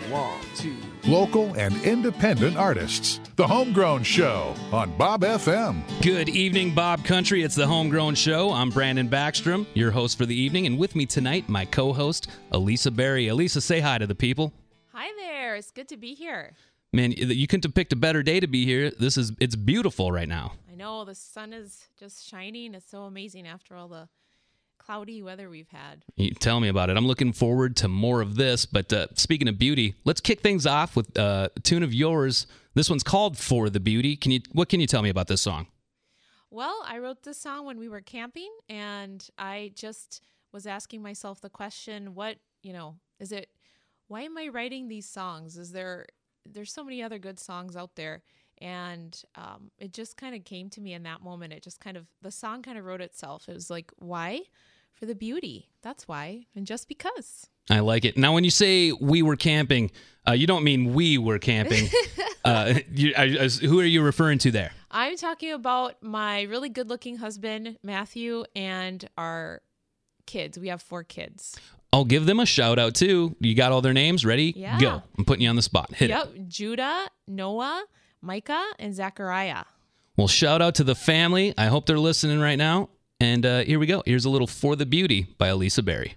1, 2. Local and independent artists. The Homegrown Show on Bob FM. Good evening, Bob Country. It's the Homegrown Show. I'm Brandon Backstrom, your host for the evening, and with me tonight, my co-host, Elisa Berry. Elisa, say hi to the people. Hi there. It's good to be here. Man, you couldn't have picked a better day to be here. It's beautiful right now. I know the sun is just shining. It's so amazing after all the cloudy weather we've had. You tell me about it. I'm looking forward to more of this. But speaking of beauty, let's kick things off with a tune of yours. This one's called For the Beauty. What can you tell me about this song? Well, I wrote this song when we were camping, and I just was asking myself the question, why am I writing these songs? There's so many other good songs out there. And it just kind of came to me in that moment. The song kind of wrote itself. It was like, why? For the beauty. That's why. And just because. I like it. Now, when you say we were camping, you don't mean we were camping. Who are you referring to there? I'm talking about my really good-looking husband, Matthew, and our kids. We have 4 kids. I'll give them a shout out too. You got all their names? Ready? Yeah. Go. I'm putting you on the spot. Hit it. Judah, Noah, Micah, and Zechariah. Well, shout out to the family. I hope they're listening right now. And here we go. Here's a little For the Beauty by Elisa Berry.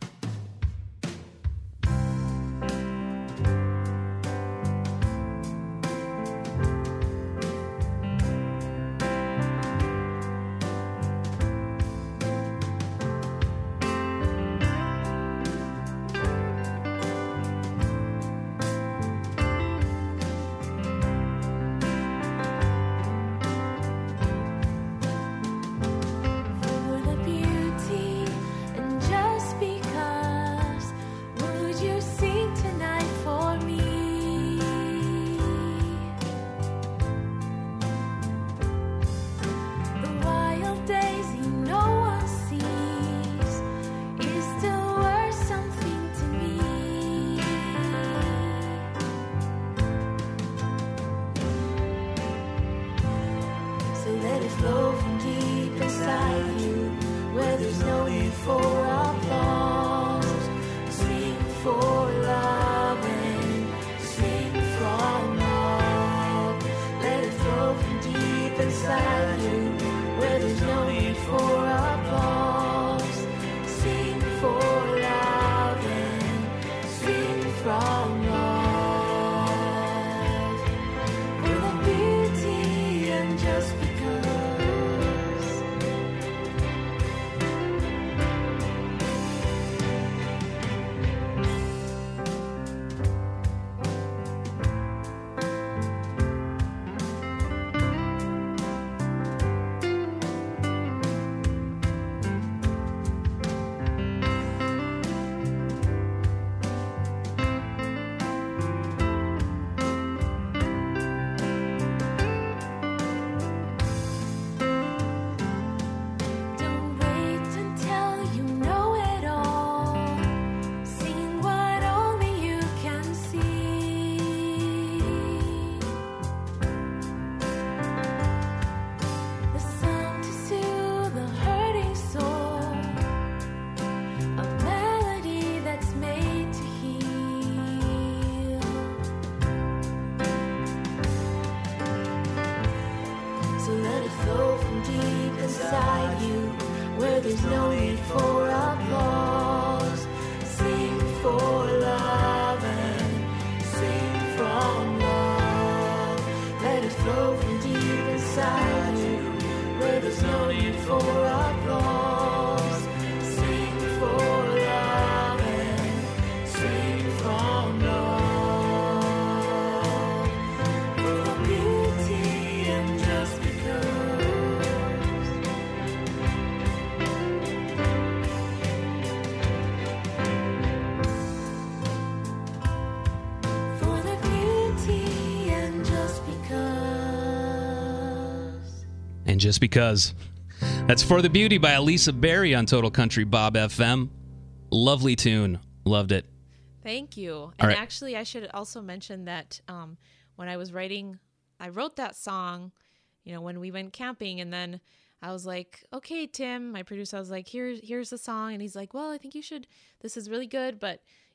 And just because. That's For the Beauty by Elisa Berry on Total Country Bob FM. Lovely tune. Loved it. Thank you. All And right. actually, I should also mention that when I was writing, I wrote that song, when we went camping, and then I was like, okay, Tim, my producer, I was like, here's the song. And he's like, well, I think you should, this is really good, but,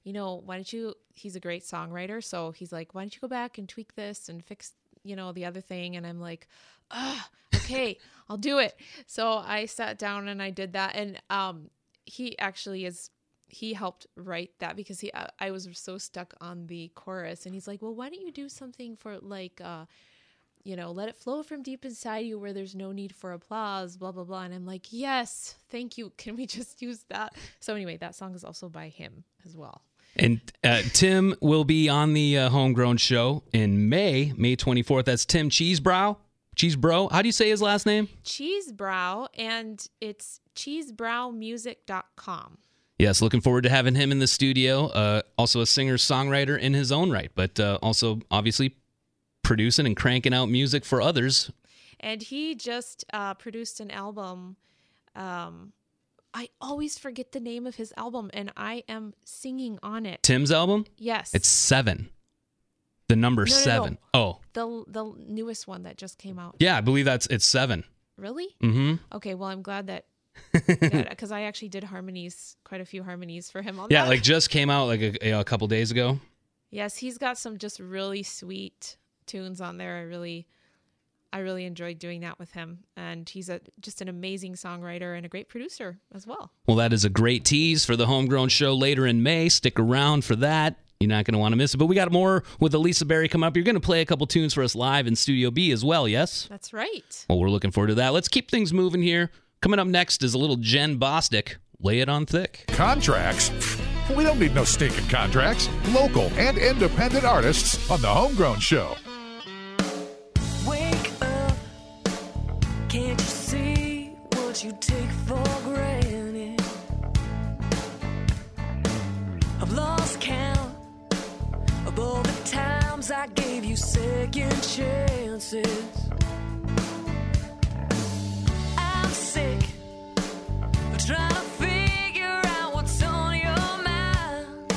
why don't you, he's a great songwriter. So he's like, why don't you go back and tweak this and fix, the other thing. And I'm like, okay, I'll do it. So I sat down and I did that. And he actually he helped write that because I was so stuck on the chorus. And he's like, well, why don't you do something for like, let it flow from deep inside you where there's no need for applause, blah, blah, blah. And I'm like, yes, thank you. Can we just use that? So anyway, that song is also by him as well. And Tim will be on the Homegrown Show in May 24th. That's Tim Cheesebrow. Cheesebro. How do you say his last name? Cheesebrow, and it's cheesebrowmusic.com. Yes, looking forward to having him in the studio. Also a singer-songwriter in his own right, but also obviously producing and cranking out music for others. And he just produced an album. I always forget the name of his album, and I am singing on it. Tim's album? Yes. It's 7. The number 7. No. Oh. The newest one that just came out. Yeah, I believe it's 7. Really? Mm-hmm. Okay, well, I'm glad that, because I actually did quite a few harmonies for him on that. Yeah, like just came out like a couple days ago. Yes, he's got some just really sweet tunes on there. I really enjoyed doing that with him, and he's just an amazing songwriter and a great producer as well. Well, that is a great tease for the Homegrown Show later in May. Stick around for that. You're not going to want to miss it. But we got more with Elisa Berry come up. You're going to play a couple tunes for us live in Studio B as well, yes? That's right. Well, we're looking forward to that. Let's keep things moving here. Coming up next is a little Jen Bostic. Lay it on thick. Contracts? We don't need no stinking contracts. Local and independent artists on the Homegrown Show. Wake up, can't you see what you take for granted? I've lost count of all the times I gave you second chances. I'm sick of trying to figure out what's on your mind.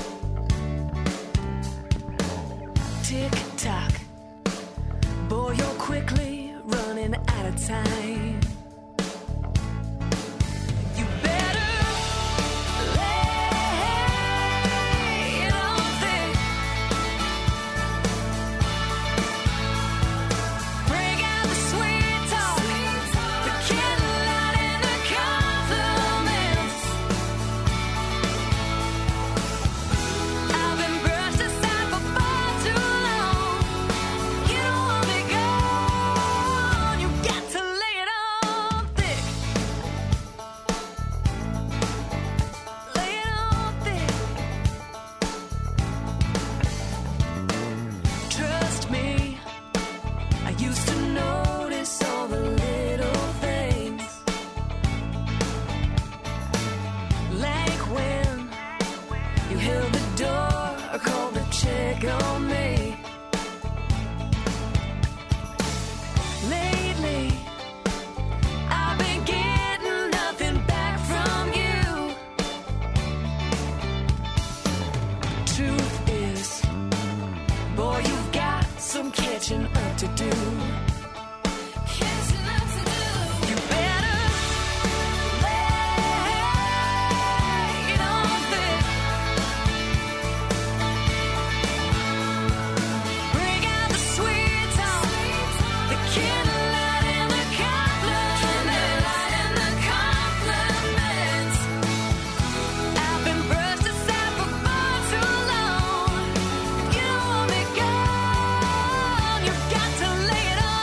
Tick tock, boy, you're quickly running out of time. You better lay it on thick. Bring out the sweet talk, the candlelight and the compliments. I've been brushed aside for far too long. You don't want me gone. You got to lay it on thick. Lay it on thick. Trust me, I used to notice all the little things, like when you held the door or called to check on me. Lately, I've been getting nothing back from you. Truth is, boy, you've got some catching up to do. You better lay it on thick. Bring out the sweet talk, the candlelight and the compliments. I've been brushed aside for far too long. You don't want me gone. You got to lay it on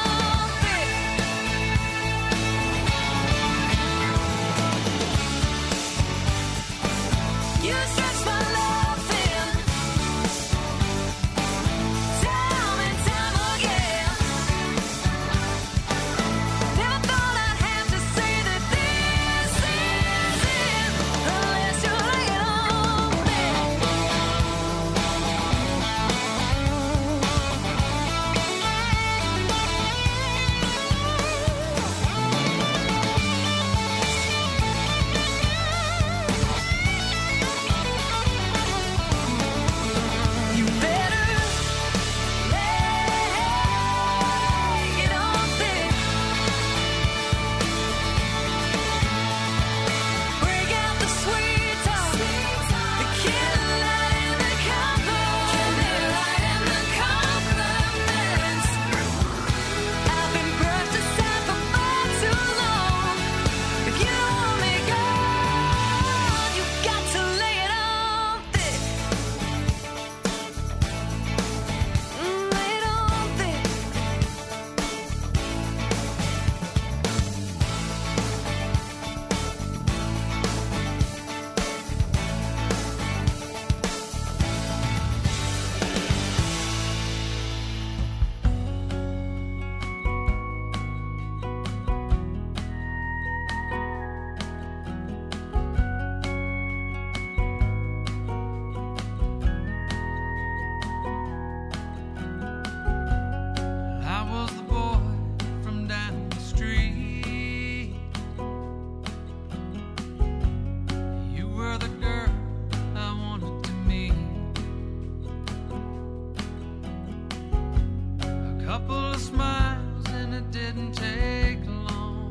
couple of smiles and it didn't take long.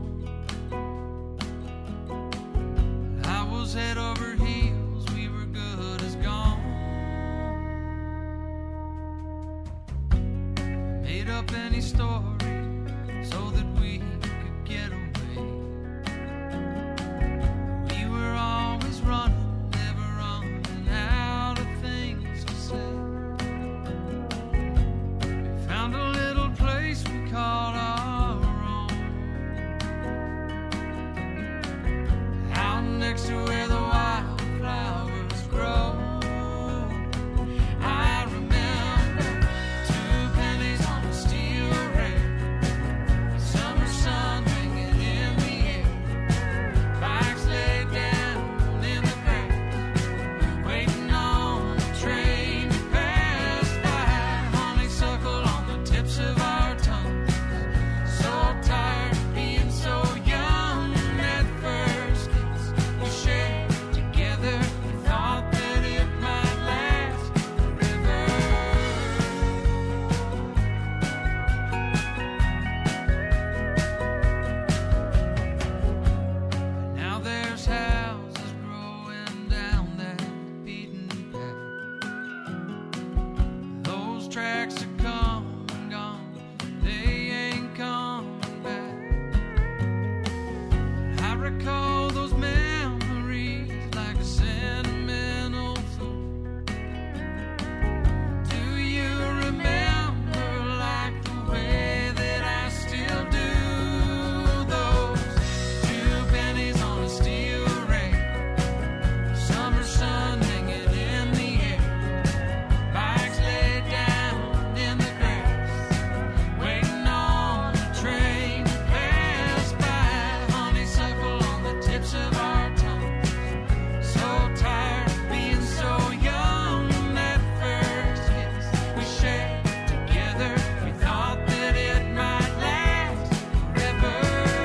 I was head over heels, we were good as gone. Made up any story so that we could get away. We were always running, never running out of things to say. We found a little place we called our own, out next to where the wildflowers grow. I remember 2 pennies on a steel rail, summer sun hanging in the air, bikes laid down in the grass, waiting on the train to pass by, honeysuckle on the tips of our tongues, so tired of being so young. At first kiss we shared together, we thought that it might last forever. Now there's houses growing down that beaten path. Those tracks are come and gone, they ain't coming back. I recall those memories like a sentimental fool. Do you remember like the way that I still do? Those 2 pennies on a steel rail, summer sun hanging in the air, bikes laid down in the grass, waiting on the train to pass by, honeysuckle on the tips of our tongues, so tired of being so young. That first kiss we shared together, we thought that it might last forever.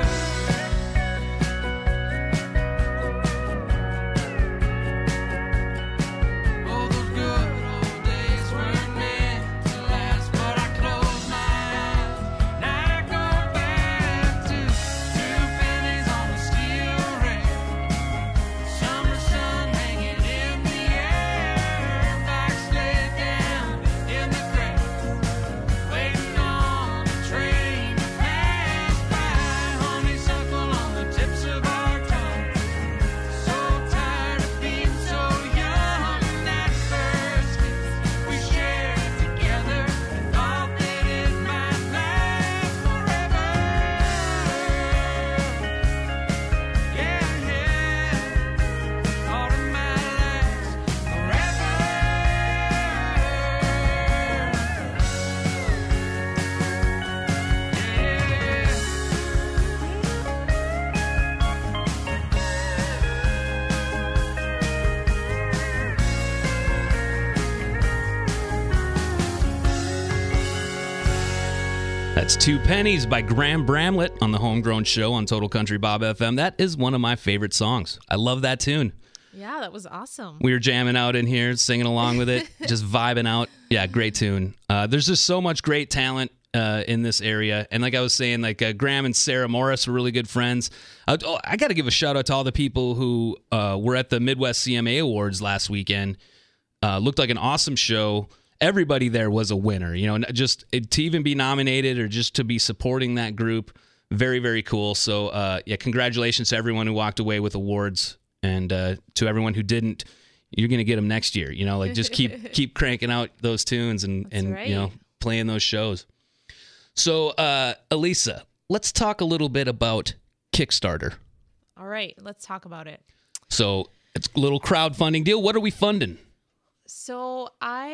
Oh, those good old days weren't meant to last, but I close my eyes and I go back to 2 pennies on a steel rail, summer sun hanging in the air, bikes laid down in the grass, waiting on the train to pass by, honeysuckle on the tips of our tongues, so tired of being so young. That first kiss we shared together, we thought that it might last forever. Yeah, yeah, thought it might last forever. That's 2 Pennies by Graham Bramlett on the Homegrown Show on Total Country Bob FM. That is one of my favorite songs. I love that tune. Yeah, that was awesome. We were jamming out in here, singing along with it, just vibing out. Yeah, great tune. There's just so much great talent in this area. And like I was saying, like Graham and Sarah Morris were really good friends. I got to give a shout out to all the people who were at the Midwest CMA Awards last weekend. Looked like an awesome show. Everybody there was a winner, you know, just to even be nominated or just to be supporting that group. Very, very cool. So, yeah, congratulations to everyone who walked away with awards, and to everyone who didn't, you're going to get them next year. You know, like just keep cranking out those tunes and right. you know, playing those shows. So, Elisa, let's talk a little bit about Kickstarter. All right, let's talk about it. So, it's a little crowdfunding deal. What are we funding? So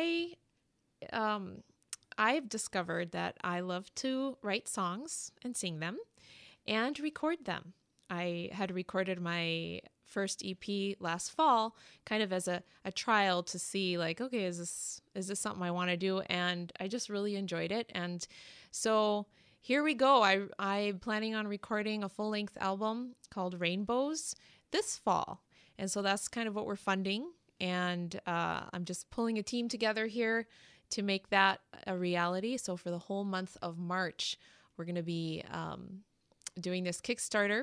I've discovered that I love to write songs and sing them and record them. I had recorded my first EP last fall, kind of as a trial to see like, okay, is this something I want to do? And I just really enjoyed it. And so here we go. I'm planning on recording a full-length album called Rainbows this fall. And so that's kind of what we're funding. And I'm just pulling a team together here to make that a reality. So for the whole month of March, we're going to be doing this Kickstarter.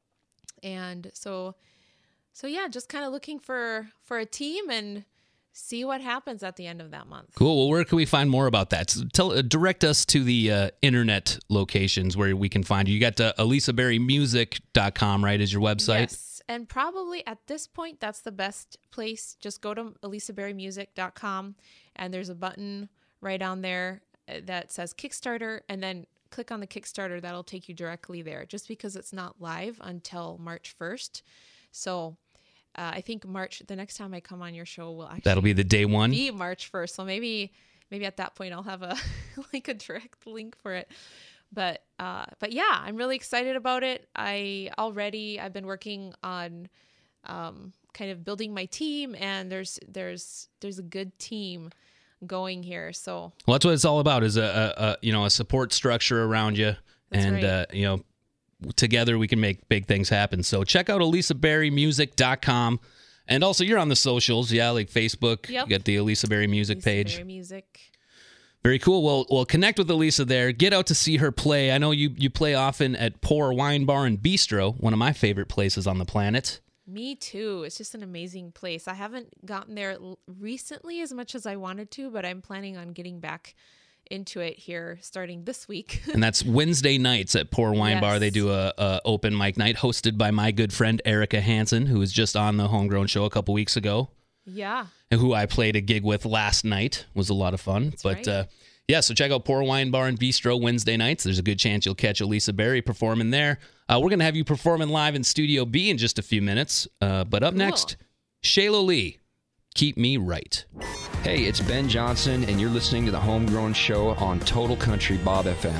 And so yeah, just kind of looking for a team and see what happens at the end of that month. Cool. Well, where can we find more about that? So direct us to the internet locations where we can find you. You got elisaberrymusic.com, right, is your website? Yes. And probably at this point, that's the best place. Just go to elisaberrymusic.com, and there's a button right on there that says Kickstarter, and then click on the Kickstarter. That'll take you directly there, just because it's not live until March 1st. So I think the next time I come on your show will actually That'll be the day one. be March 1st. So maybe at that point I'll have a like a direct link for it. But yeah, I'm really excited about it. I've been working on kind of building my team, and there's a good team going here. So Well, that's what it's all about, is a support structure around you. That's and right. together we can make big things happen. So check out elisaberrymusic.com. And also, you're on the socials, yeah, like Facebook. Yep. You got the Elisa Berry Music Lisa page. Berry Music. Very cool. Well, connect with Elisa there. Get out to see her play. I know you play often at Pour Wine Bar and Bistro, one of my favorite places on the planet. Me too. It's just an amazing place. I haven't gotten there recently as much as I wanted to, but I'm planning on getting back into it here starting this week. And that's Wednesday nights at Pour Wine Yes. Bar. They do a open mic night hosted by my good friend Erica Hansen, who was just on the Homegrown Show a couple weeks ago, Yeah. and who I played a gig with last night. It was a lot of fun. right. Yeah, so check out Pour Wine Bar and Bistro Wednesday nights. There's a good chance you'll catch Elisa Berry performing there. We're going to have you performing live in Studio B in just a few minutes. But up Cool. next, Shayla Lee, Keep Me Right. Hey, it's Ben Johnson, and you're listening to the Homegrown Show on Total Country Bob FM.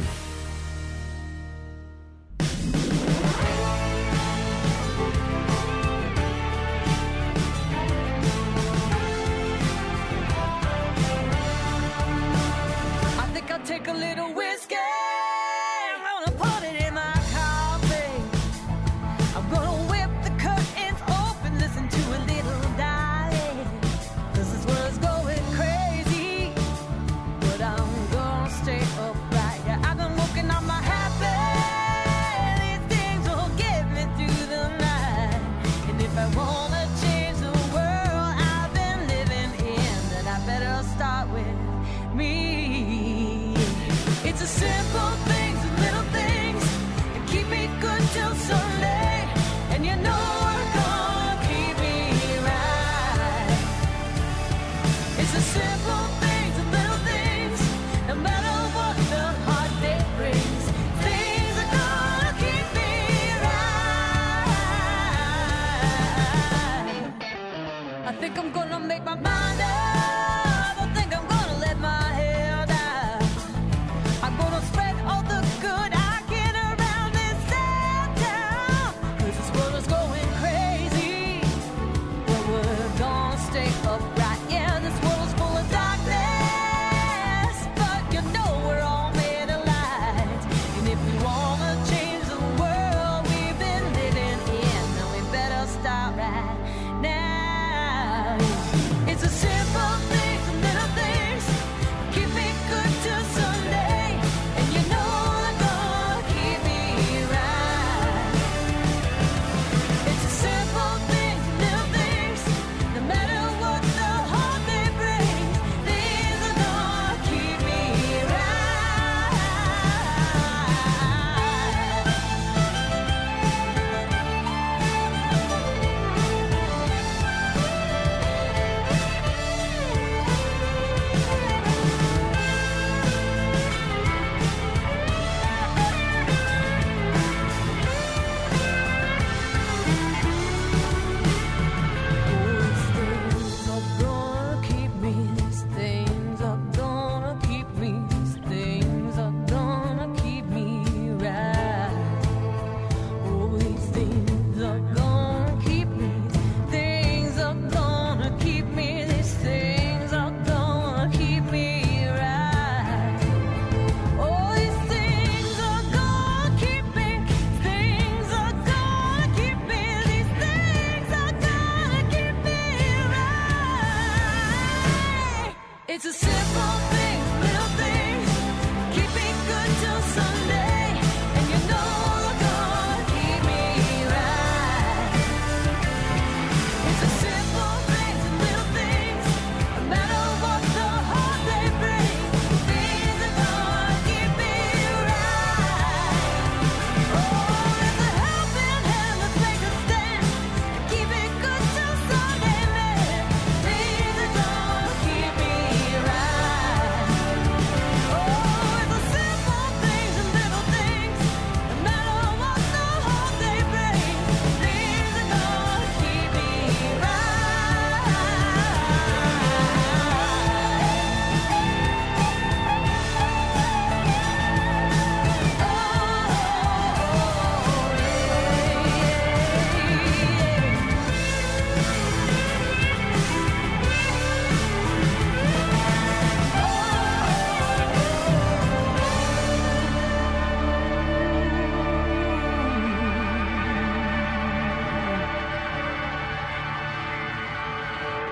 I think I'll take a little whiskey. I'm gonna put it in my coffee. I'm gonna whip the curtains open, listen to a little dive. This is where it's going crazy, but I'm gonna stay upright. Yeah, I'm gonna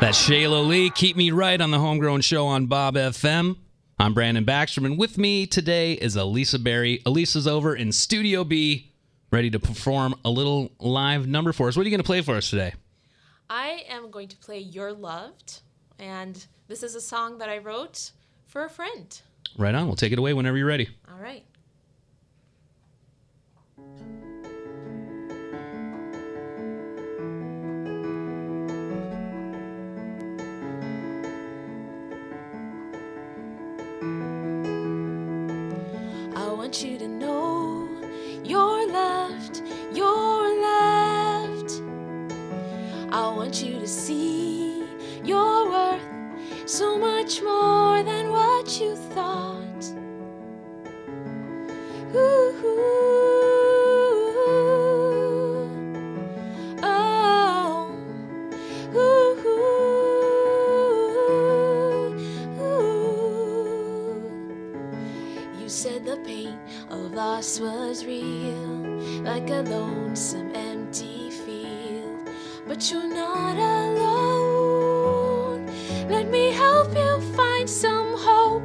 That's Shayla Lee. Keep Me Right on the Homegrown Show on Bob FM. I'm Brandon Backstrom, and with me today is Elisa Berry. Elisa's over in Studio B, ready to perform a little live number for us. What are you going to play for us today? I am going to play You're Loved, and this is a song that I wrote for a friend. Right on. We'll take it away whenever you're ready. All right. I want you to know you're loved, you're loved. I want you to see your worth so much more than what you thought. Ooh, oh, ooh, ooh. You said the pain of loss was real, like a lonesome empty field, but you're not alone. Let me help you find some hope.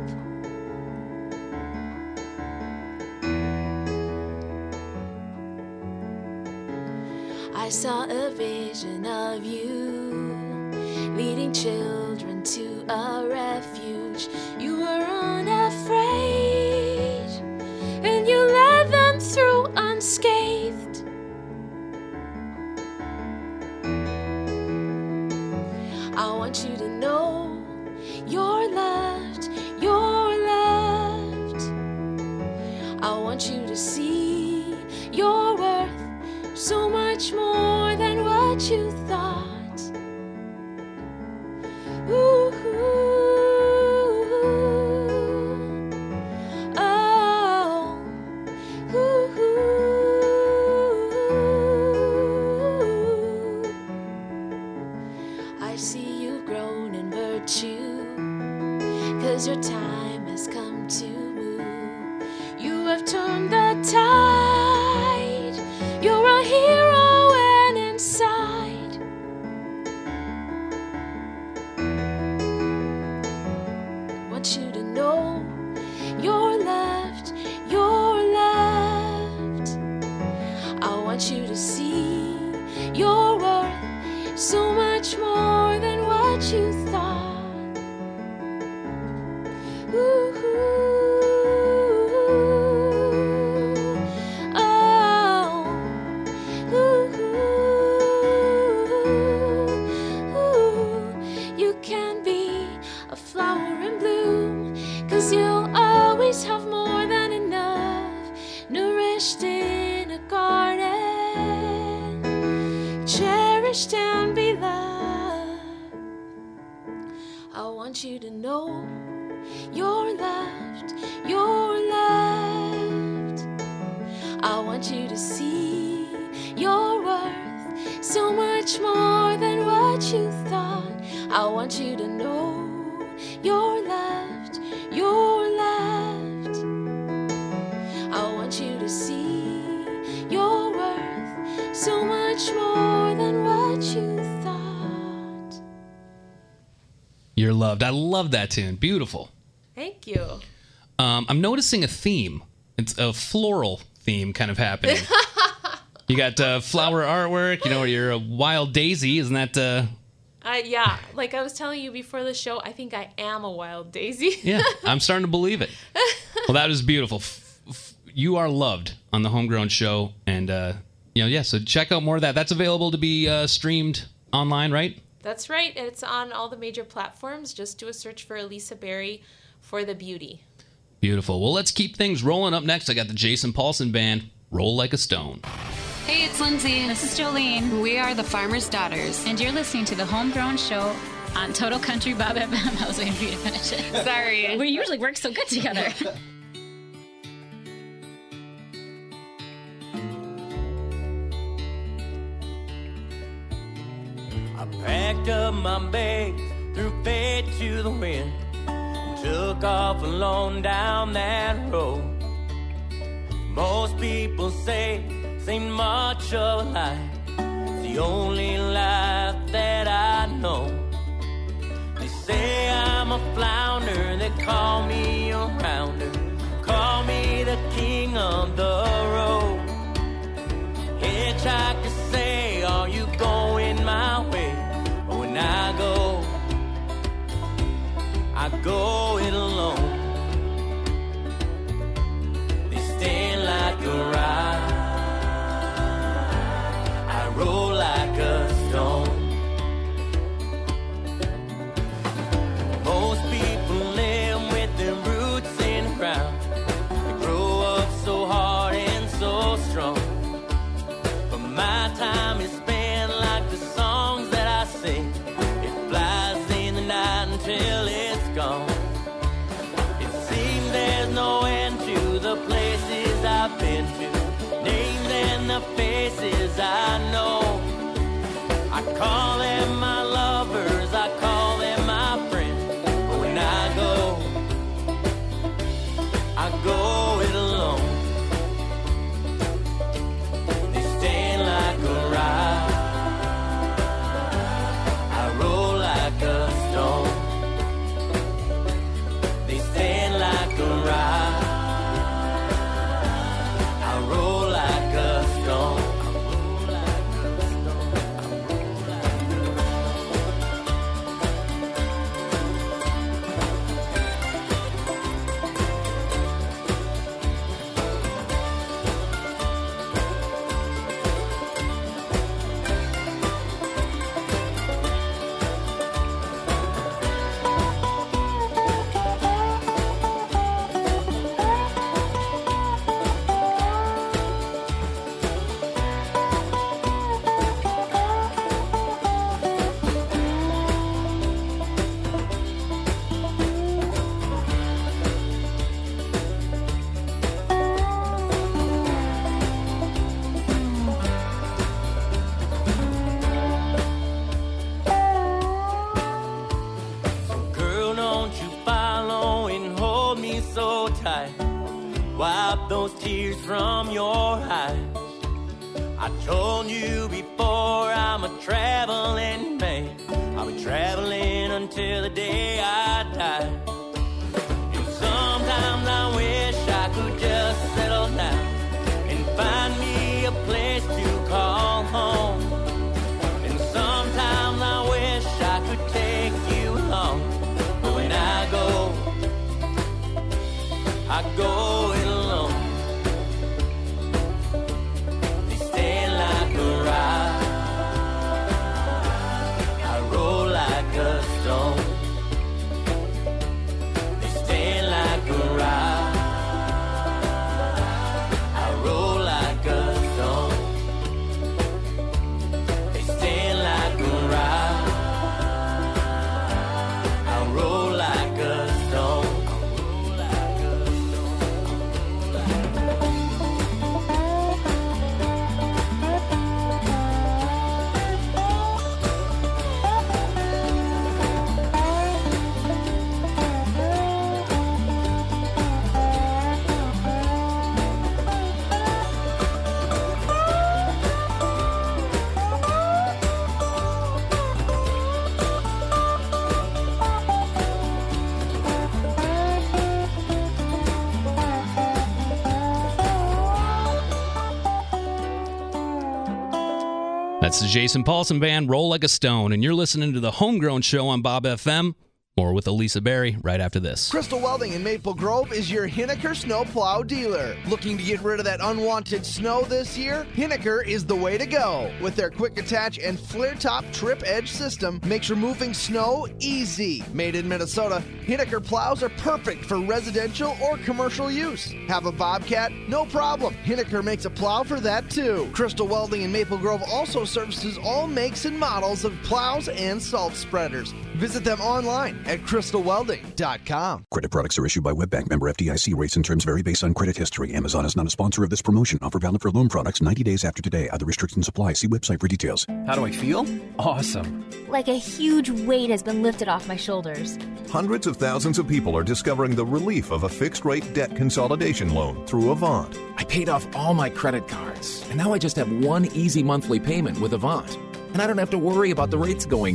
I saw a vision of you leading children to a refuge. You were unafraid, and you led them through unscathed. I want you to know you're loved, you're loved. I want you to see your worth so much more than what you thought. Ooh, oh, ooh. I see you've grown in virtue, 'cause your time has come to move. You have turned the tide. You're a hero and inside. Want you to know you're loved, you're loved. I want you to see your worth so much more than what you thought. Ooh, oh, ooh. You can be a flower in bloom, 'cause you'll always have more than enough, nourished in a garden, cherished and beloved. I want you to know you're loved, you're loved. I want you to see your worth so much more than what you thought. I want you to know you're loved, you're loved. I want you to see your worth so much more than what you thought. You're loved. I love that tune. Beautiful. Thank you. I'm noticing a theme. It's a floral theme kind of happening. You got flower artwork, you know, you're a wild daisy. Isn't that... Yeah, like I was telling you before the show, I think I am a wild daisy. Yeah, I'm starting to believe it. Well, that is beautiful. You are loved on the Homegrown Show. And, so check out more of that. That's available to be streamed online, right? That's right. And it's on all the major platforms. Just do a search for Elisa Berry for the beauty. Beautiful. Well, let's keep things rolling. Up next, I got the Jason Paulson Band, Roll Like a Stone. Hey, it's Lindsay. This is Jolene. We are the Farmer's Daughters. And you're listening to the Homegrown Show on Total Country Bob FM. I was waiting for you to finish it. Sorry. We usually work so good together. I packed up my bags, threw fate to the wind, and took off alone down that road. Most people say this ain't much of a life, it's the only life that I know. say I'm a flounder, they call me a rounder. Call me the king of the road. Hitchhikers say, are you going my way? But when I go it alone. They stand like a rock, I roll like a stone. Most people live with their roots in the ground. They grow up so hard and so strong. But my time is spent like the songs that I sing. It flies in the night until it's gone. It seems there's no end to the places I've been to, names and the faces I know. I call them my lovers, I call them my friends. But when I go it alone. They stand like a rock, I roll like a stone. They stand like a rock, I roll like a stone. Girl, don't you follow and hold me so tight. Wipe those tears from your eyes. I told you before, I'm a traveling man. I'll be traveling until the day I die. And sometimes I wish I could just settle down and find me a place to call home. And sometimes I wish I could take you home. But when I go it alone. They stand like a rock, I roll like a stone. They stand like a rock, I roll like a stone. They stand like a rock, I roll like a stone. That's the Jason Paulson Band, Roll Like a Stone, and you're listening to the Homegrown Show on Bob FM. More with Elisa Berry right after this. Crystal Welding in Maple Grove is your Hinneker snowplow dealer. Looking to get rid of that unwanted snow this year? Hinneker is the way to go. With their quick attach and flare top trip edge system, makes removing snow easy. Made in Minnesota, Hinneker plows are perfect for residential or commercial use. Have a Bobcat? No problem. Hinneker makes a plow for that too. Crystal Welding in Maple Grove also services all makes and models of plows and salt spreaders. Visit them online at crystalwelding.com. Credit products are issued by WebBank, member FDIC. Rates and terms vary based on credit history. Amazon is not a sponsor of this promotion. Offer valid for loan products 90 days after today. Other restrictions apply. See website for details. How do I feel? Awesome. Like a huge weight has been lifted off my shoulders. Hundreds of thousands of people are discovering the relief of a fixed-rate debt consolidation loan through Avant. I paid off all my credit cards, and now I just have one easy monthly payment with Avant. And I don't have to worry about the rates going up.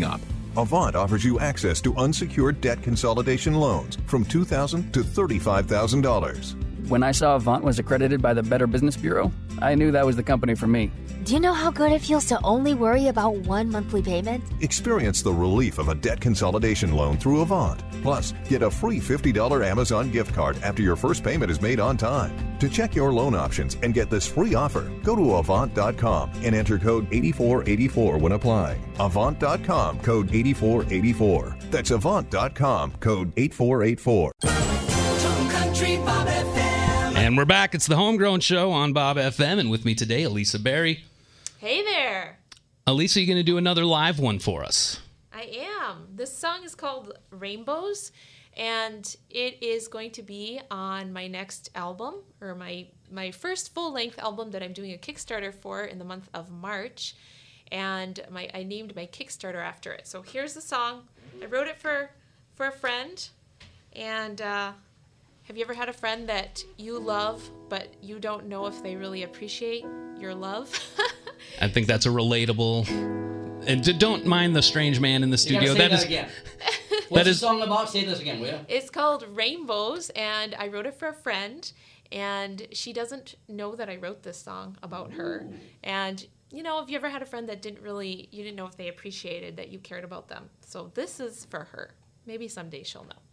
Avant offers you access to unsecured debt consolidation loans from $2,000 to $35,000. When I saw Avant was accredited by the Better Business Bureau, I knew that was the company for me. Do you know how good it feels to only worry about one monthly payment? Experience the relief of a debt consolidation loan through Avant. Plus, get a free $50 Amazon gift card after your first payment is made on time. To check your loan options and get this free offer, go to Avant.com and enter code 8484 when applying. Avant.com, code 8484. That's Avant.com, code 8484. Country Bob FM. And we're back. It's the Homegrown Show on Bob FM, and with me today, Elisa Berry. Hey there. Elisa, you going to do another live one for us? I am. This song is called Rainbows, and it is going to be on my next album, or my first full-length album that I'm doing a Kickstarter for in the month of March, and I named my Kickstarter after it. So here's the song. I wrote it for a friend, and have you ever had a friend that you love, but you don't know if they really appreciate your love? I think that's a relatable. And don't mind the strange man in the studio. You gotta say that again. What's the song about? Say this again, will you? It's called Rainbows, and I wrote it for a friend, and she doesn't know that I wrote this song about her. And, you know, have you ever had a friend that you didn't know if they appreciated that you cared about them? So this is for her. Maybe someday she'll know.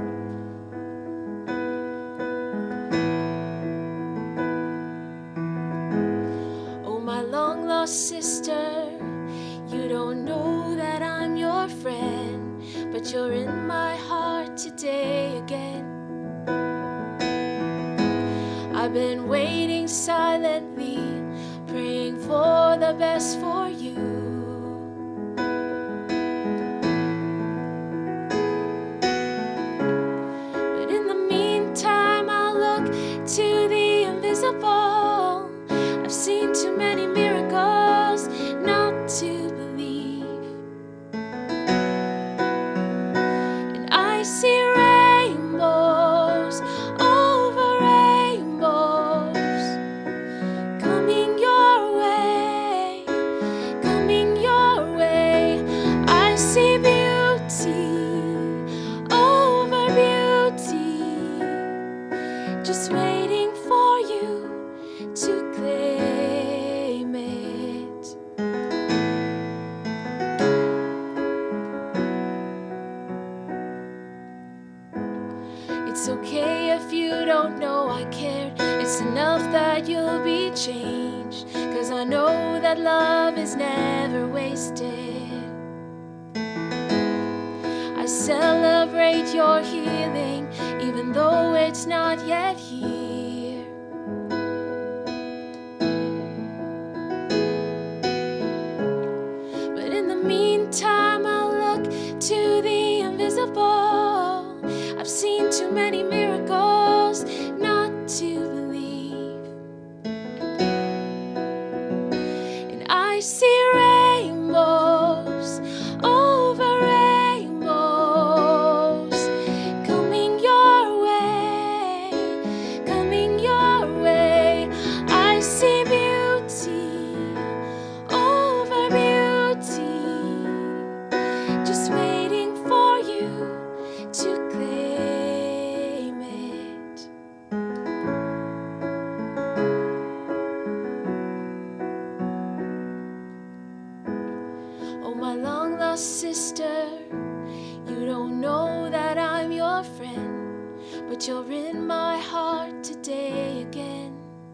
My long lost sister, you don't know that I'm your friend, but you're in my heart today again. I've been waiting silently, praying for the best for you. But in the meantime, I'll look to the invisible. I've seen too many miracles not to believe. And I see rainbows over rainbows coming your way, coming your way. I see beauty over beauty, just waiting for you to claim it. It's okay if you don't know I cared. It's enough that you'll be changed, 'cause I know that love is never wasted. I celebrate your healing, even though it's not yet here. But in the meantime, I'll look to the invisible. I've seen too many miracles not to believe. And I see rainbows over rainbows coming your way, coming your way. I see beauty over beauty, just waiting for you to claim it. Oh, my long lost sister, you don't know that I'm your friend, but you're in my heart today again.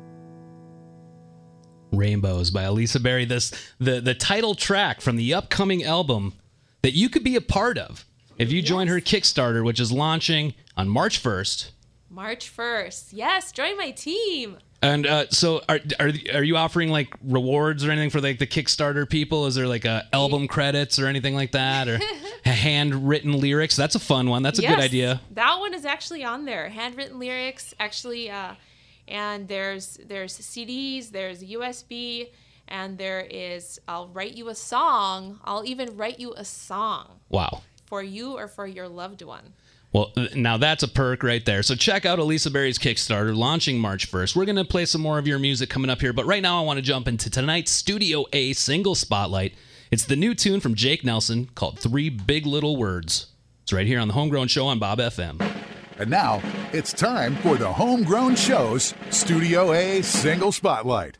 Rainbows by Elisa Berry. The title track from the upcoming album that you could be a part of if you join her Kickstarter, which is launching on March 1st. March 1st. Yes, join my team. And so are you offering like rewards or anything for like the Kickstarter people? Is there like album credits or anything like that, or handwritten lyrics? That's a fun one. That's a good idea. That one is actually on there. Handwritten lyrics, actually, and there's CDs, there's USB, and there is I'll write you a song. I'll even write you a song. Wow. For you or for your loved one. Well, now that's a perk right there. So check out Elisa Berry's Kickstarter, launching March 1st. We're going to play some more of your music coming up here, but right now I want to jump into tonight's Studio A single spotlight. It's the new tune from Jake Nelson called 3 Big Little Words. It's right here on the Homegrown Show on Bob FM. And now it's time for the Homegrown Show's Studio A Single Spotlight.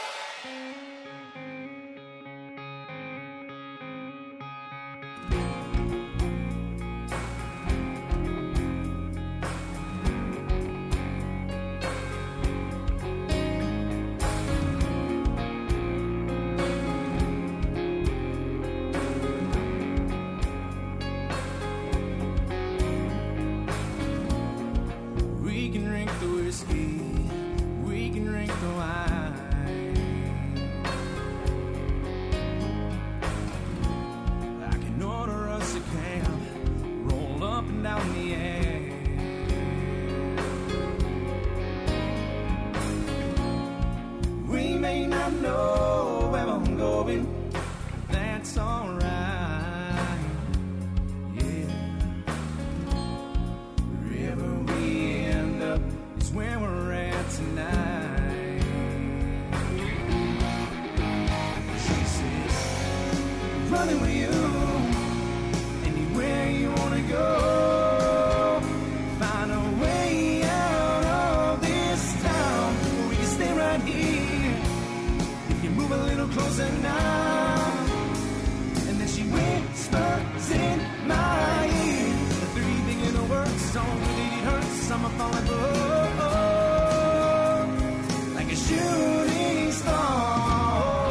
We can drink the whiskey, we can drink the wine. I can order us a can, roll up and down the air. We may not know where I'm going, but that's alright. Where we're at tonight. She says, running with you, anywhere you wanna go. Find a way out of this town, or we can stay right here. If you move a little closer now. And then she whispers in my ear, the 3 big little words, don't really hurt, some are falling for. Shooting star.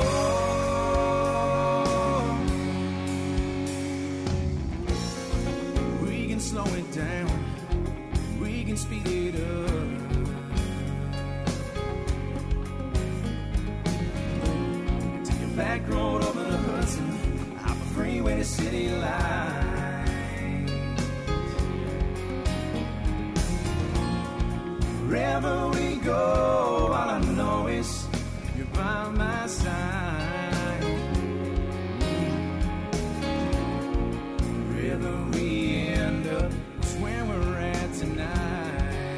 We can slow it down, we can speed it up. Take a back road over the Hudson, hop a freeway to city lights. Wherever we go, you're by my side. Wherever we end up is where we're at tonight.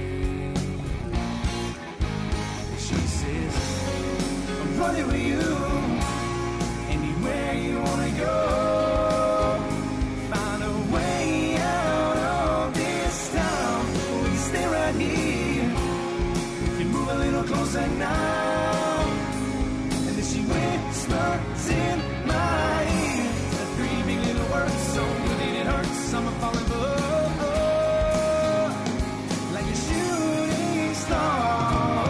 She says, I'm running with you, anywhere you wanna go. Find a way out of this town, we can stay right here. If you move a little closer now. Whispers in my ear, the 3 big little words, so good it hurts, some are falling for, like a shooting star.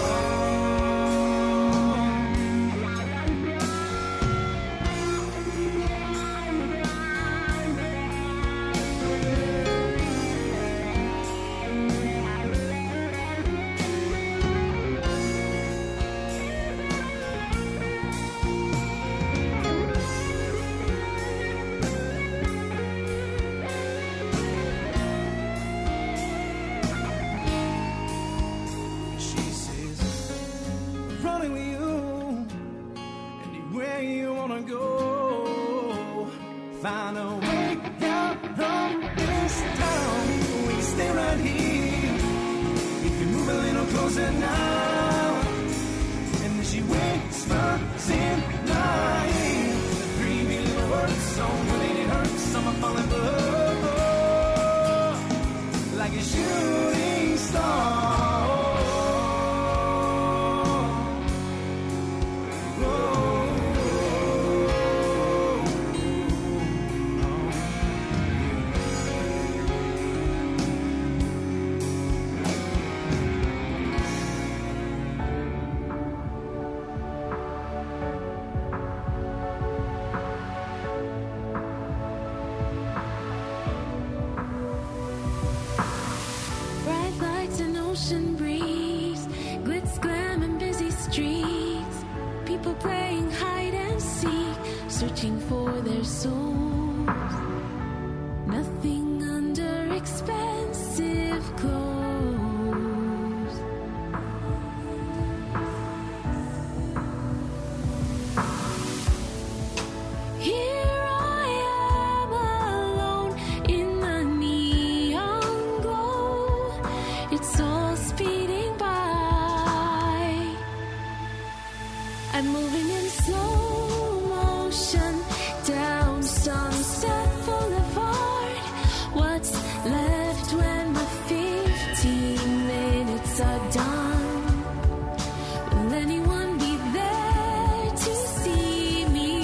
Find a way out of this town, we can stay right here. If you move a little closer now. And then she whispers in my ear, the 3 big little words, so good it hurts, some are falling for, like a shooting star. Searching for their souls, nothing under expensive clothes. Here I am alone in the neon glow. It's all speeding by. I'm moving in slow motion. motion down Sunset Boulevard. What's left when my 15 minutes are done? Will anyone be there to see me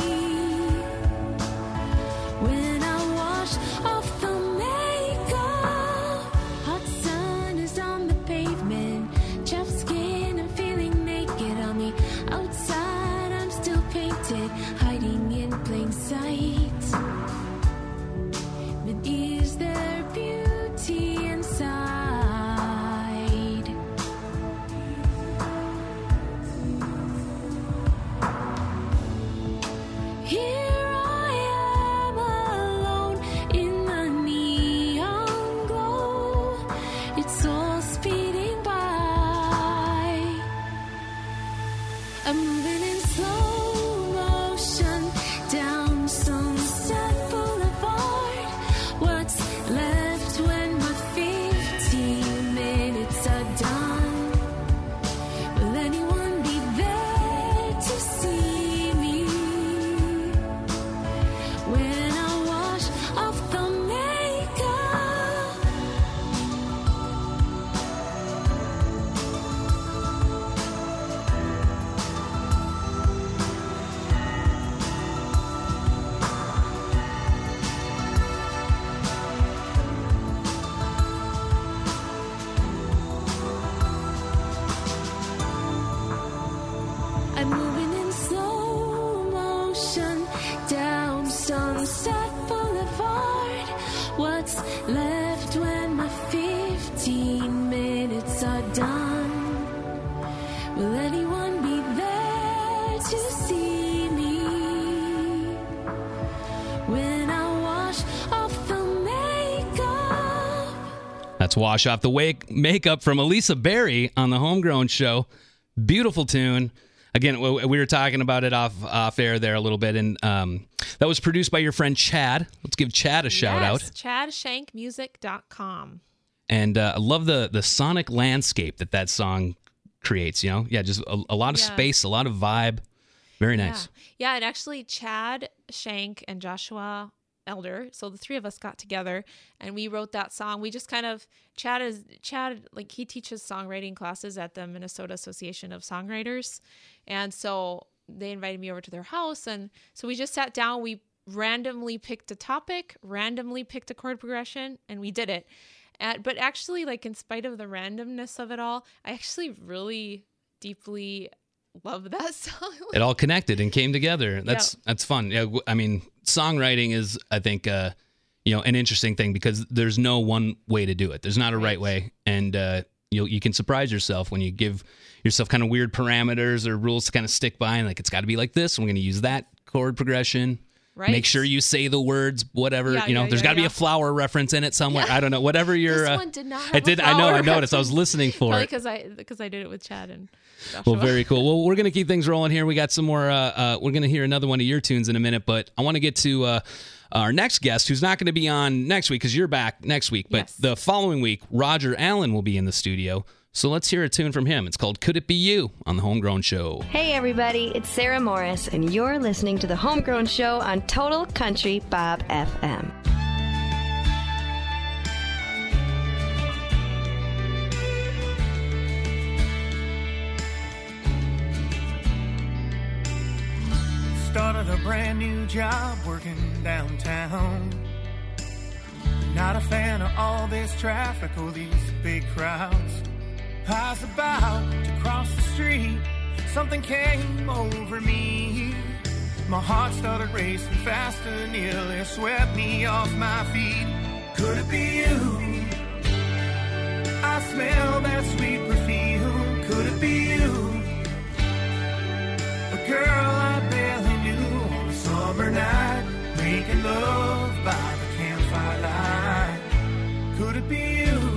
when I wash off the makeup? Hot sun is on the pavement, chapped skin and feeling naked on the outside. I'm still painted, hiding in plain sight. But is there beauty inside? Here I am alone in the neon glow. It's all speeding by. I'm moving in slow motion down Sunset Boulevard. What's left when my 15 minutes are done? Will anyone be there to see me when I wash off the makeup? I'm moving in slow motion down Sunset Boulevard. What's left when my 15 minutes are done? Will anyone be there to see me when I wash off the makeup? That's Wash Off the Makeup from Elisa Berry on the Homegrown Show. Beautiful tune. Again, we were talking about it off air there a little bit, and that was produced by your friend Chad. Let's give Chad a shout out. ChadShankMusic.com. And I love the sonic landscape that song creates, you know? Yeah, just a lot of space, a lot of vibe. Very nice. Yeah, and actually Chad Shank and Joshua Elder, so the three of us got together and we wrote that song. We just kind of, Chad, like he teaches songwriting classes at the Minnesota Association of Songwriters. And so they invited me over to their house. And so we just sat down, we randomly picked a topic, randomly picked a chord progression, and we did it. But actually, like in spite of the randomness of it all, I actually really deeply love that song. It all connected and came together. That's fun. Yeah, I mean, songwriting is, I think, an interesting thing because there's no one way to do it. There's not a right way, and you can surprise yourself when you give yourself kind of weird parameters or rules to kind of stick by, and like it's got to be like this. I'm going to use that chord progression. Right. Make sure you say the words, whatever, there's got to be a flower reference in it somewhere. Yeah. I don't know, whatever your... This one did not have a flower I noticed. I was listening for Probably it. because I did it with Chad and Joshua. Well, very cool. Well, we're going to keep things rolling here. We got some more... we're going to hear another one of your tunes in a minute, but I want to get to our next guest, who's not going to be on next week because you're back next week, but the following week, Roger Allen will be in the studio. So let's hear a tune from him. It's called Could It Be You on The Homegrown Show. Hey everybody, it's Sarah Morris, and you're listening to The Homegrown Show on Total Country Bob FM. Started a brand new job working downtown. Not a fan of all this traffic or these big crowds. I was about to cross the street, something came over me. My heart started racing faster, nearly swept me off my feet. Could it be you? I smell that sweet perfume. Could it be you? A girl I barely knew on a summer night, making love by the campfire light. Could it be you?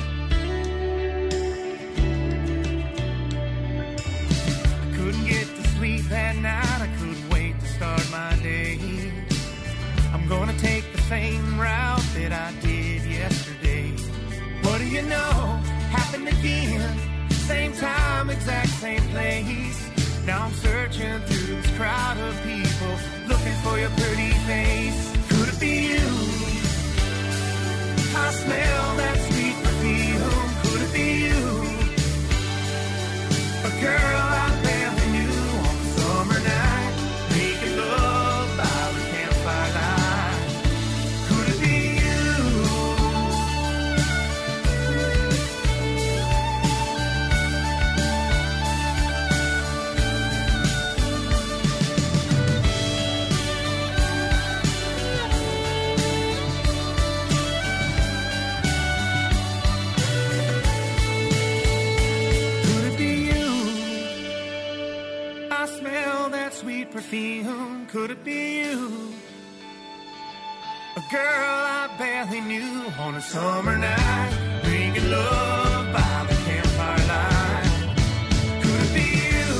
Couldn't get to sleep that night, I couldn't wait to start my day. I'm gonna take the same route that I did yesterday. What do you know, happened again. Same time, exact same place. Now I'm searching through this crowd of people, looking for your pretty face. Could it be you? I smell that sweet perfume. Could it be you? A girl I barely knew on a summer night, making love by the campfire light. Could it be perfume? Could it be you? A girl I barely knew on a summer night, making love by the campfire light. Could it be you?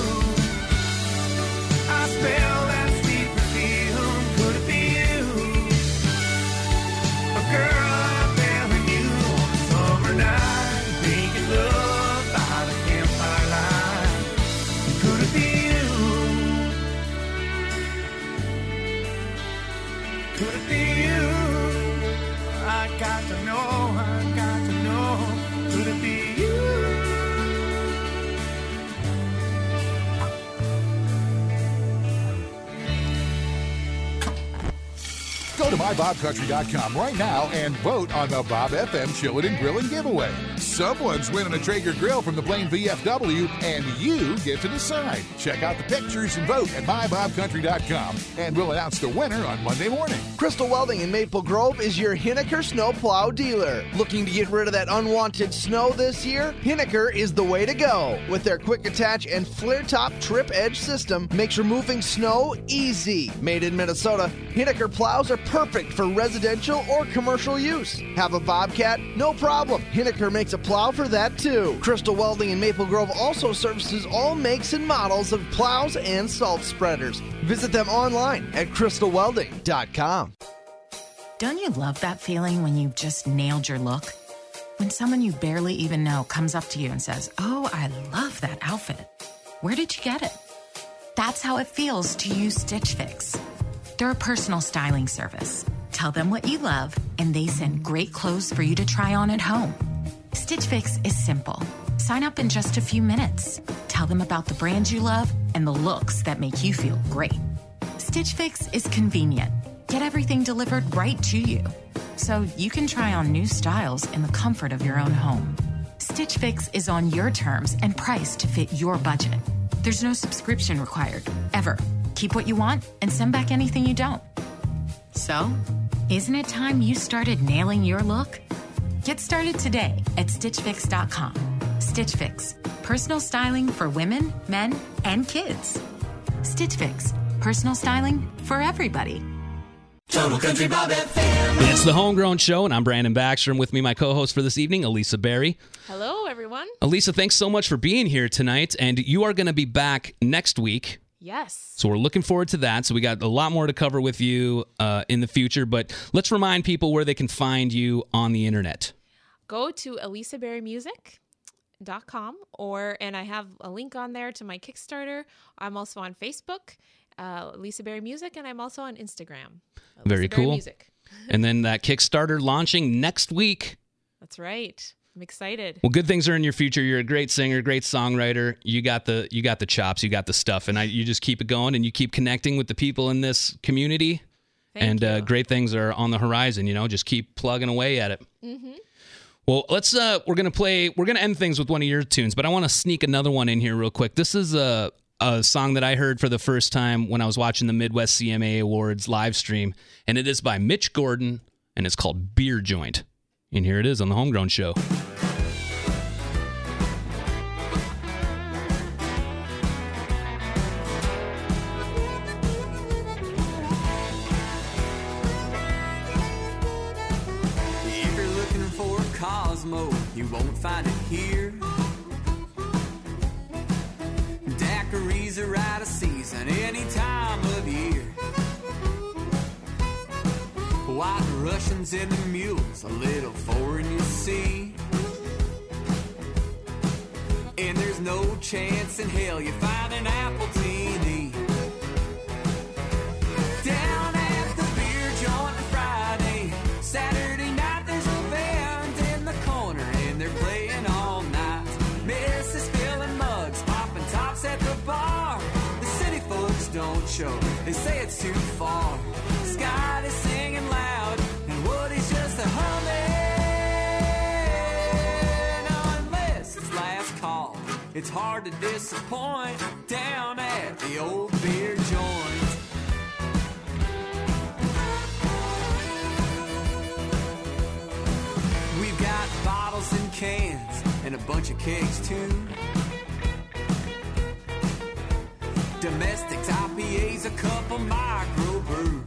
I smell that sweet perfume. Could it be you? A girl I barely knew on a summer night, making love by the campfire light. Could it be you? Could it be you? I got to know, could it be you? Go to mybobcountry.com right now and vote on the Bob FM Chillin' and Grillin' giveaway. Someone's winning a Traeger grill from the Blaine VFW, and you get to decide. Check out the pictures and vote at mybobcountry.com, and we'll announce the winner on Monday morning. Crystal Welding in Maple Grove is your Hinneker snowplow dealer. Looking to get rid of that unwanted snow this year? Hinneker is the way to go. With their quick attach and flare top trip edge system, makes removing snow easy. Made in Minnesota, Hinneker plows are perfect for residential or commercial use. Have a Bobcat? No problem. Hinneker makes a plow for that too. Crystal Welding in Maple Grove also services all makes and models of plows and salt spreaders. Visit them online at crystalwelding.com. Don't you love that feeling when you've just nailed your look? When someone you barely even know comes up to you and says, "Oh, I love that outfit. Where did you get it?" That's how it feels to use Stitch Fix. They're a personal styling service. Tell them what you love, and they send great clothes for you to try on at home. Stitch Fix is simple. Sign up in just a few minutes. Tell them about the brands you love and the looks that make you feel great. Stitch Fix is convenient. Get everything delivered right to you, so you can try on new styles in the comfort of your own home. Stitch Fix is on your terms and priced to fit your budget. There's no subscription required, ever. Keep what you want and send back anything you don't. So, isn't it time you started nailing your look? Get started today at StitchFix.com. Stitch Fix, personal styling for women, men, and kids. Stitch Fix, personal styling for everybody. Total Country Bob FM. It's the Homegrown Show, and I'm Brandon Baxter. And with me, my co-host for this evening, Elisa Berry. Hello, everyone. Elisa, thanks so much for being here tonight. And you are going to be back next week. Yes. So we're looking forward to that. So we got a lot more to cover with you in the future. But let's remind people where they can find you on the internet. Go to elisaberrymusic.com, and I have a link on there to my Kickstarter. I'm also on Facebook, Lisa Berry Music, and I'm also on Instagram. Very Lisa Berry cool. Music. And then that Kickstarter launching next week. That's right. I'm excited. Well, good things are in your future. You're a great singer, great songwriter. You got the chops, you got the stuff, and you just keep it going, and you keep connecting with the people in this community. Thank you. Great things are on the horizon. Just keep plugging away at it. Mm-hmm. Well, we're gonna end things with one of your tunes, but I want to sneak another one in here real quick. This is a song that I heard for the first time when I was watching the Midwest CMA Awards live stream, and it is by Mitch Gordon, and it's called Beer Joint. And here it is on the Homegrown Show. If you're looking for Cosmo, you won't find it here. Daiquiris are out of season any time of year. White Russians and the mules, a little foreign you see. And there's no chance in hell you find an Appletini down show. They say it's too far. Scott is singing loud, and Woody's just a humming. Unless it's last call, it's hard to disappoint down at the old beer joint. We've got bottles and cans and a bunch of kegs too. Domestic IPAs, a couple microbrews,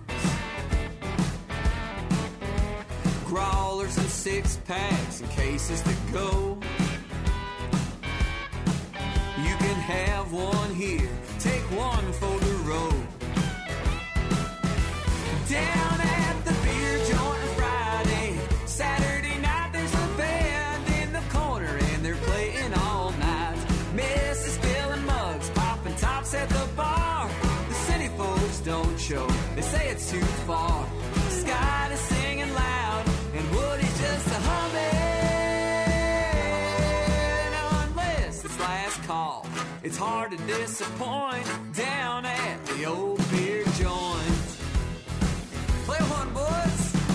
growlers and six packs and cases to go. You can have one here, take one for the road. Down at the beer joint on Friday, Saturday night there's a band in the corner and they're playing all night. Mrs. spilling mugs, popping tops at the bar. The city folks don't show, they say it's too far. Scott is singing loud and Woody's just a humming. Unless it's last call, it's hard to disappoint down at the old beer joint. Play one, boys.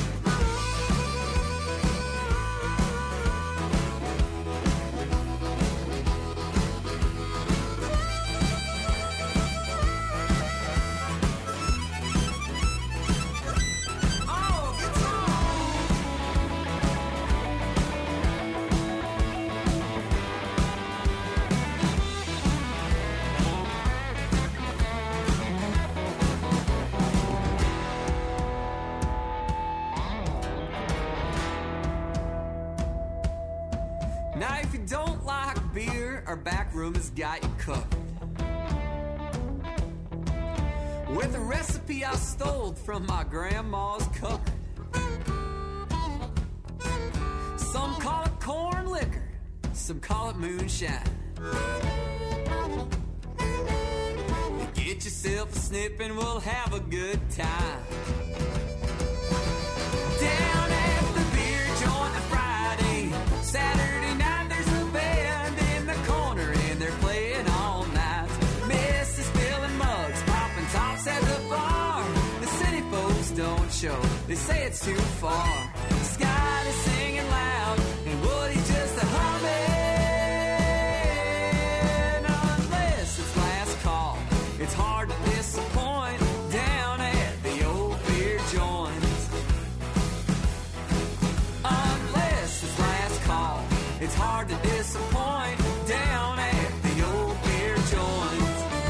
Now, if you don't like beer, our back room has got you covered. With a recipe I stole from my grandma's cupboard. Some call it corn liquor, some call it moonshine. Get yourself a snip and we'll have a good time. Down at the beer joint on Friday, Saturday night there's a band in the corner and they're playing all night. Mrs. spilling mugs, popping tops at the bar. The city folks don't show, they say it's too far. Scott is singing loud and Woody's just a humming. Unless it's last call, it's hard to disappoint down at the old beer joint. Unless it's last call, it's hard to disappoint down at the old beer joint.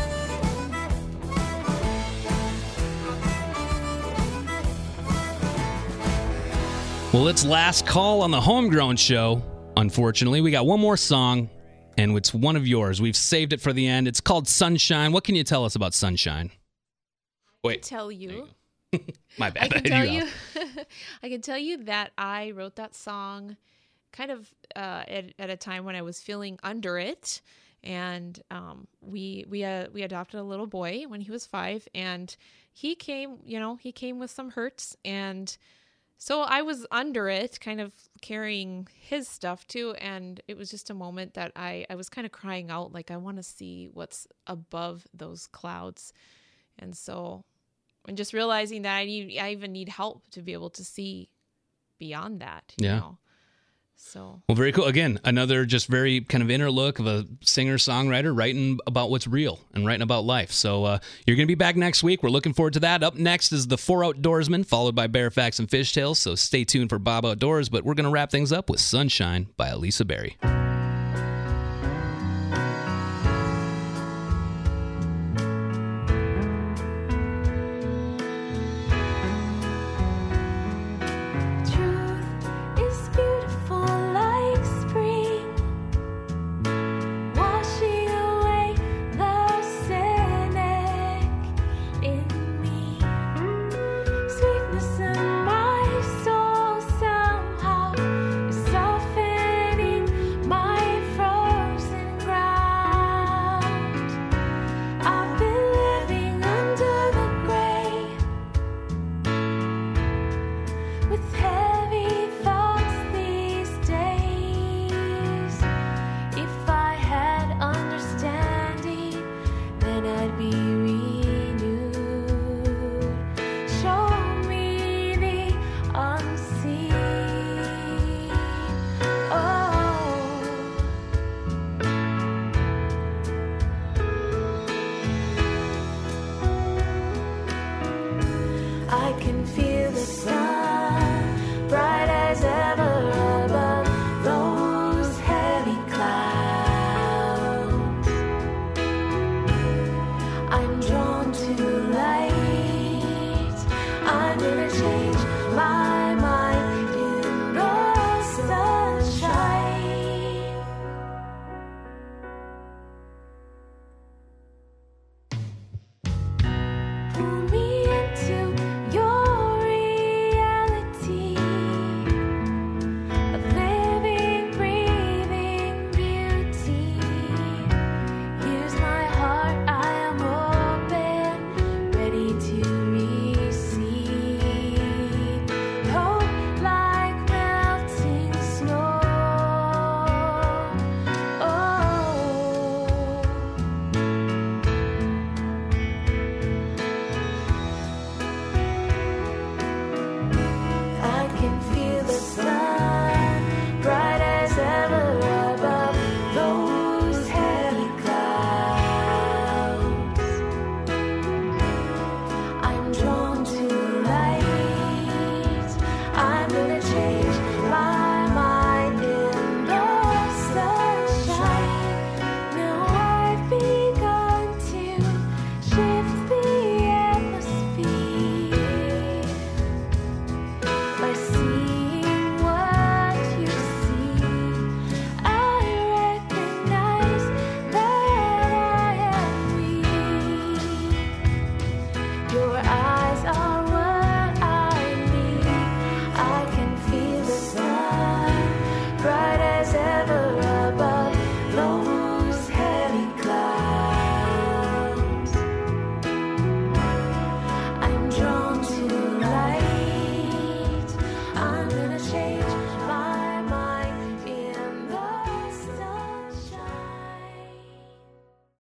Well, it's last call on the Homegrown Show. Unfortunately, we got one more song, and it's one of yours. We've saved it for the end. It's called Sunshine. What can you tell us about Sunshine? Wait. Tell you. My bad. I can tell you. I can tell you that I wrote that song kind of at a time when I was feeling under it, and we adopted a little boy when he was 5, and he came with some hurts, and so I was under it, kind of carrying his stuff too, and it was just a moment that I was kind of crying out, like I want to see what's above those clouds, and so. And just realizing that I even need help to be able to see beyond that. You know? So. Well, very cool. Again, another just very kind of inner look of a singer-songwriter writing about what's real and writing about life. So you're going to be back next week. We're looking forward to that. Up next is the 4 Outdoorsmen, followed by Bear Facts and Fishtails. So stay tuned for Bob Outdoors. But we're going to wrap things up with Sunshine by Elisa Berry.